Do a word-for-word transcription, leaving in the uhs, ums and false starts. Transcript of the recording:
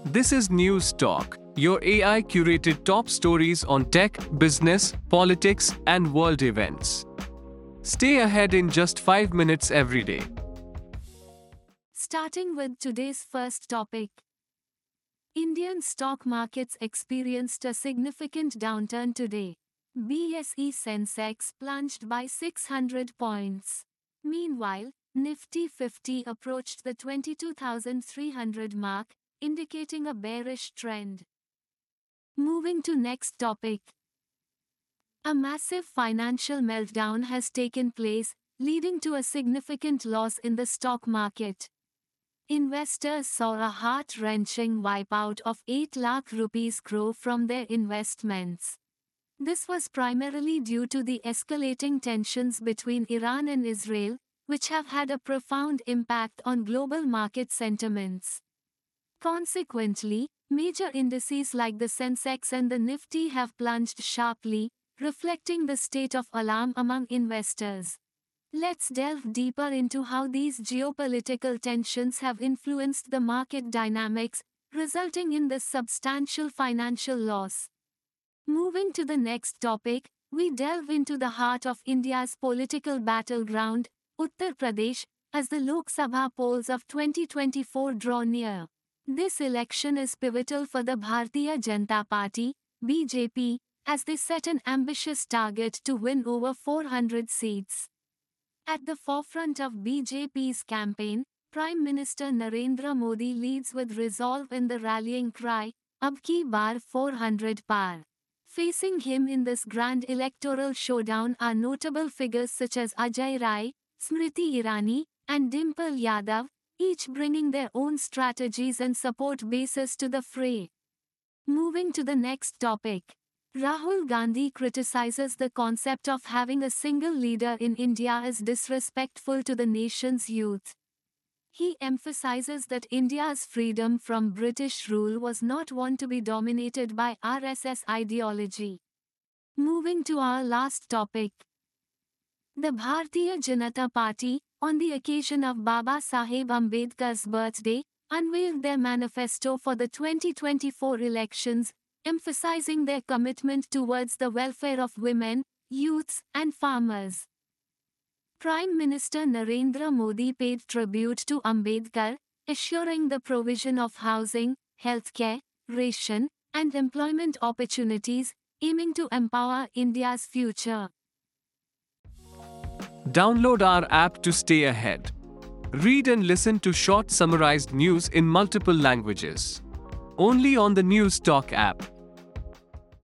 This is News Talk, your A I-curated top stories on tech, business, politics, and world events. Stay ahead in just five minutes every day. Starting with today's first topic. Indian stock markets experienced a significant downturn today. B S E Sensex plunged by six hundred points. Meanwhile, Nifty fifty approached the twenty-two thousand three hundred mark, indicating a bearish trend. Moving to next topic. A massive financial meltdown has taken place, leading to a significant loss in the stock market. Investors saw a heart-wrenching wipeout of eight lakh rupees crore from their investments. This was primarily due to the escalating tensions between Iran and Israel, which have had a profound impact on global market sentiments. Consequently, major indices like the Sensex and the Nifty have plunged sharply, reflecting the state of alarm among investors. Let's delve deeper into how these geopolitical tensions have influenced the market dynamics, resulting in this substantial financial loss. Moving to the next topic, we delve into the heart of India's political battleground, Uttar Pradesh, as the Lok Sabha polls of twenty twenty-four draw near. This election is pivotal for the Bharatiya Janata Party, B J P, as they set an ambitious target to win over four hundred seats. At the forefront of B J P's campaign, Prime Minister Narendra Modi leads with resolve in the rallying cry, "Ab ki baar four hundred par." Facing him in this grand electoral showdown are notable figures such as Ajay Rai, Smriti Irani, and Dimple Yadav, each bringing their own strategies and support bases to the fray. Moving to the next topic. Rahul Gandhi criticizes the concept of having a single leader in India as disrespectful to the nation's youth. He emphasizes that India's freedom from British rule was not one to be dominated by R S S ideology. Moving to our last topic. The Bharatiya Janata Party, on the occasion of Baba Saheb Ambedkar's birthday, unveiled their manifesto for the twenty twenty-four elections, emphasizing their commitment towards the welfare of women, youths, and farmers. Prime Minister Narendra Modi paid tribute to Ambedkar, assuring the provision of housing, healthcare, ration, and employment opportunities, aiming to empower India's future. Download our app to stay ahead. Read and listen to short summarized news in multiple languages. Only on the News Talk app.